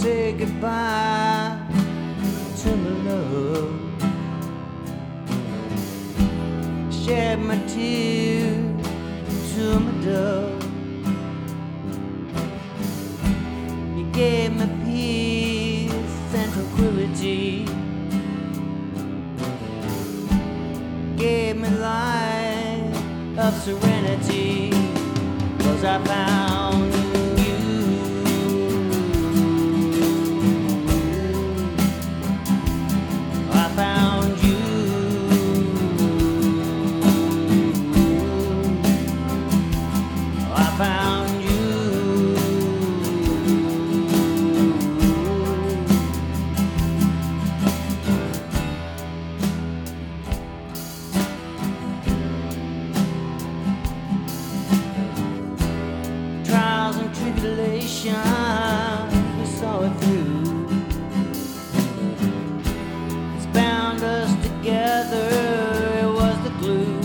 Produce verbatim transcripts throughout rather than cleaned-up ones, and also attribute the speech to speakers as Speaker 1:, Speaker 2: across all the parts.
Speaker 1: say goodbye to my love. Shed my tears to my dove. You gave me peace and tranquility. Gave me life of serenity. 'Cause I found you. I found you. I found you. Trials and tribulations, we saw it through. It's bound us together, it was the glue.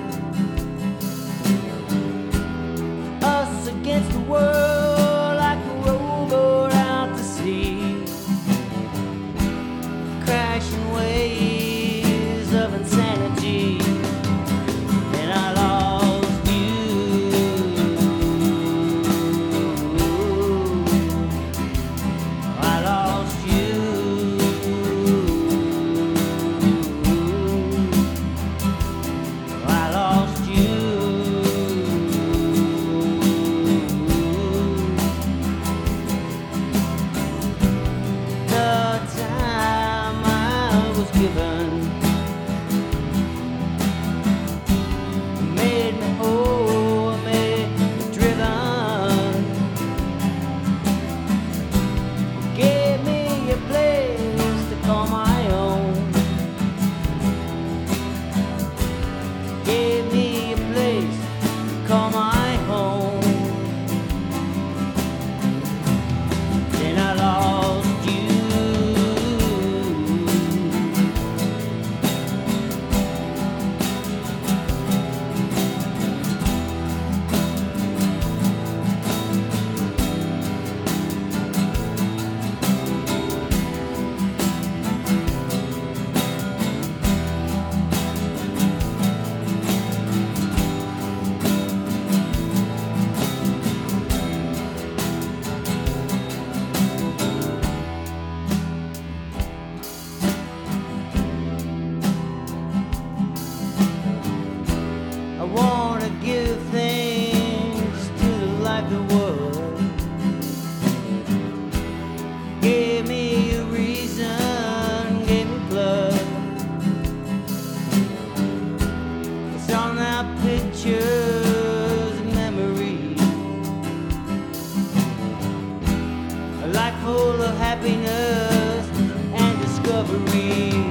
Speaker 1: Us against the world, like a rowboat out to sea. Crashing waves of insanity. And I lost you. I lost you. I lost you. The time I was given made me whole, made me driven. Gave me a place to call my own. Gave me a place to call my home. Then I lost you. I wanna give thanks to the life that was. Gave me a reason, gave me blood. It's on our pictures and memories. A life full of happiness and discovery.